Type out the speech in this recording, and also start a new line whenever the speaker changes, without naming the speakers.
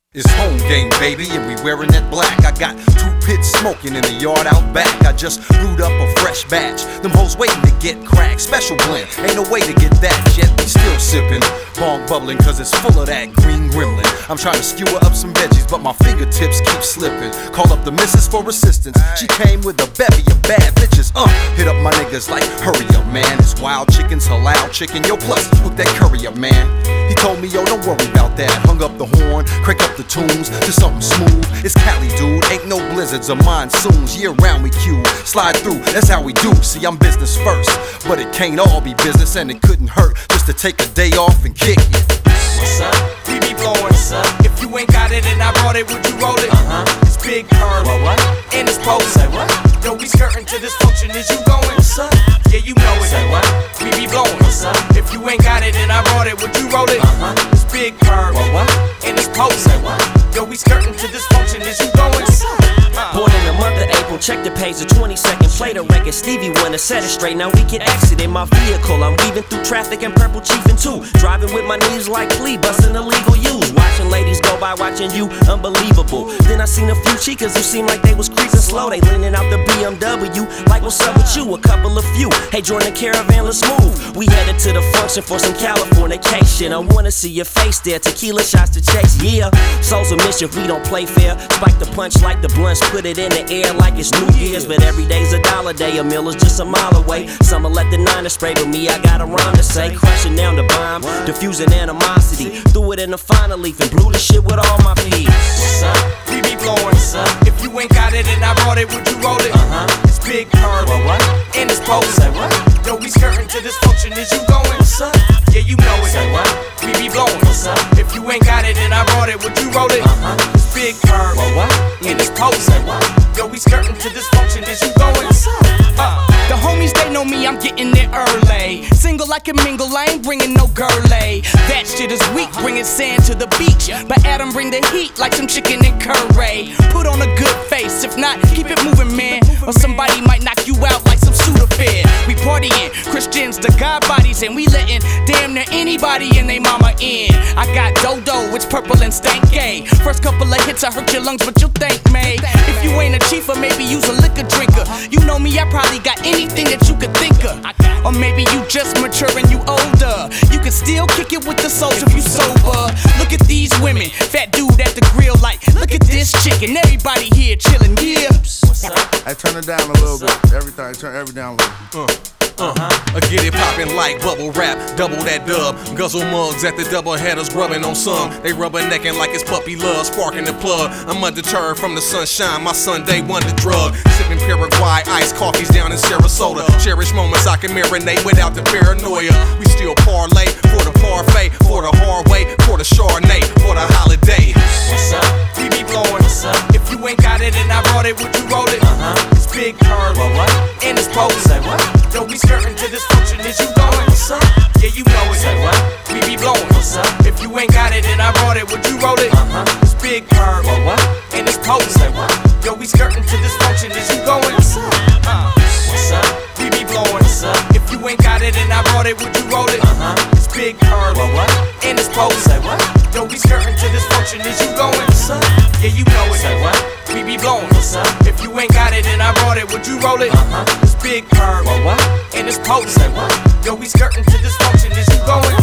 It's home game, baby, and we wearing that black. I got 2 pits smoking in the yard out back. I just brewed up a fresh batch. Them hoes waiting to get cracked. Special blend, ain't no way to get that yet. We still sipping, bong bubbling, cause it's full of that green gremlin. I'm trying to skewer up some veggies, but my fingertips keep slipping. Call up the missus for assistance. She came with a bevy of bad bitches. Hit up my niggas like, hurry up, man. It's wild chickens, halal chicken. Yo, plus, hook that curry up, man. He told me, yo, don't worry about that. Hung up the horn, crank up the tunes to something smooth. It's Cali, dude. Ain't no blizzards or monsoons. Year round we queue, slide through. That's how we do. See, I'm business first, but it can't all be business, and it couldn't hurt just to take a day off and kick it.
What's up? We be blowing. What's up? If you ain't got it and I brought it, would you roll it? It's Big Purr. What? And it's Post. Say what? Yo, we skirting to this function. Is you going? What's up? Yeah, you know it. Say what? We be blowing. What's up? If you ain't got it and I brought it, would you roll it? It's Big Purr. What? And it's Post. Say what? Yo, we skirting to this function. Is you going? What's up?
Born in the month of April, check the page, the 22nd. Play the record, Stevie wanna set it straight. Now we can exit in my vehicle. I'm weaving through traffic and purple chiefin' too. Driving with my knees like plea, busting illegal use. Watching ladies go by, watching you, unbelievable. Then I seen a few chicas who seemed like they was creeping slow. They leaning out the BMW, like what's up with you? A couple of few. Hey, join the caravan, let's move. We headed to the function for some Californication. I wanna see your face there, tequila shots to chase. Yeah, souls of mischief, we don't play fair. Spike the punch like the blunts, put it in the air like it's New Year's. But every day's a dollar day, a meal is just a mile away. Summer let the niner spray, but me, I got a rhyme to say. Crushing down the bomb, diffusing animosity. Threw it in the final leaf and blew the shit with all my peas.
What's up? We be blowing. What's up? If you ain't got it and I brought it, would you roll it? It's Big Purr. What? And it's Post. Say what? Yo, we skirting to this function. Is you going? What's up? Yeah, you know it. Say what? We be blowing. What's up? If you ain't got it and I brought it, would you roll it? It's Big Purr. What? And it's Post. Say what? Yo, we skirting to this function. Is you going? What's up?
The homies, they know me, I'm getting there early. Single, I can mingle, I ain't bringing no girlie. That shit is weak, bringing sand to the beach. But Adam bring the heat like some chicken and curry. Put on a good face, if not, keep it moving, man. Or somebody might knock you out like some Sudafed. We partying, Christians to God bodies, and we letting damn near anybody and they mama in. I got Dodo, it's purple and stanky. First couple of hits, I hurt your lungs, but you'll thank me. If you ain't a chief, or maybe you's a liquor drinker. You know me, I probably got anything that you could think of. Or maybe you just mature and you older. You can still kick it with the souls if you sober. Look at these women, fat dude at the grill like, look at this chicken, everybody here chillin', yeah.
I turn it down a little bit. Everything, turn everything down a little.
I get it poppin' like bubble wrap, double that dub. Guzzle mugs at the double headers, rubbing on some. They rubbernecking like it's puppy love, sparking the plug. I'm undeterred from the sunshine, my Sunday wonder drug. Sipping Paraguay ice coffees down in Sarasota. Cherish moments I can marinate without the paranoia. We still parlay for the parfait, for the hard way, for the Chardonnay, for the holiday.
What's up? We be blowing. What's up? If you ain't got it and I brought it, would you roll it? It's Big Purr. What? And it's Post. Say what? Yo, we skirting to this function. Is you going? What's up? Yeah, you know it. Say what? We be blowing. What's up? If you ain't got it and I brought it, would you roll it? It's Big Purr. What? And it's Post. Say what? Yo, we skirting to this function. Is you going? What's up? What's up? We be blowing. What's up? If you ain't got it and I brought it, would you roll it? It's Big Purr. What? And it's Post. Say what? Yo, we skirting to this function. Is you going? What's up? Yeah, you know it. Say what? We be blowing. What's up? If you ain't got it and I brought it, would you roll it? It's Big Purr. What? And it's Post. Say what? Yo, we skirting to this function. Is you going?